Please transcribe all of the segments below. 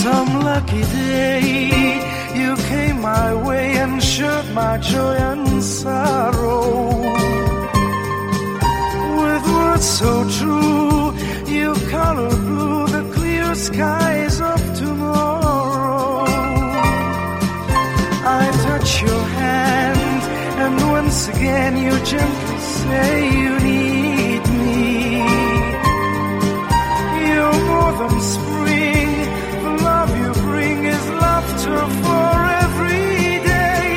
Some lucky day you came my way and shared my joy and sorrow. With words so true, you color blue the clear skies of tomorrow. I touch your hand and once again you gently say you need me. You're more than spring, the love you bring is laughter for every day.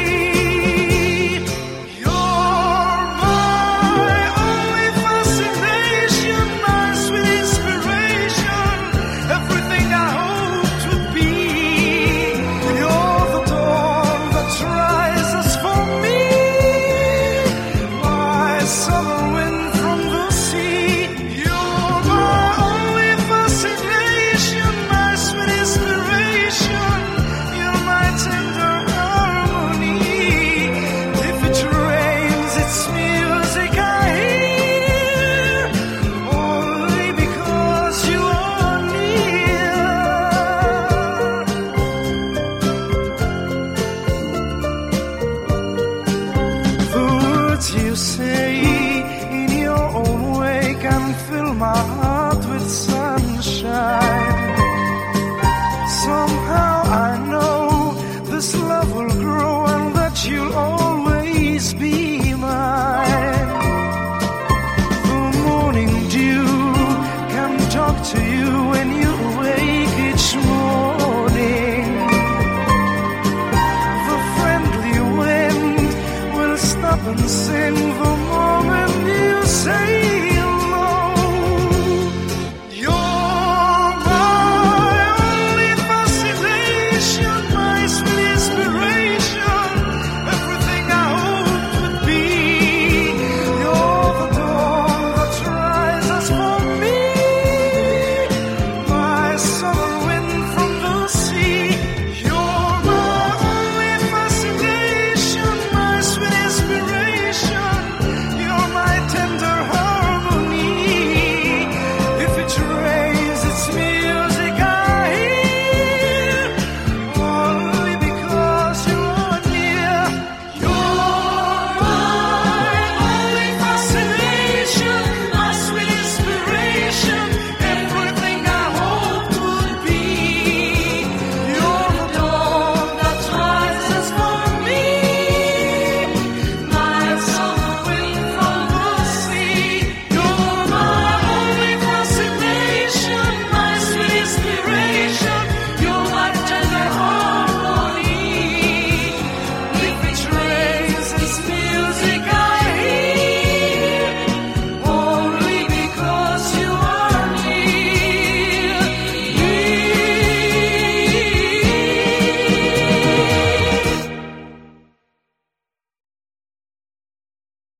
You're my only fascination, my sweet inspiration, everything I hope to be. You're the dawn that rises for me, my summer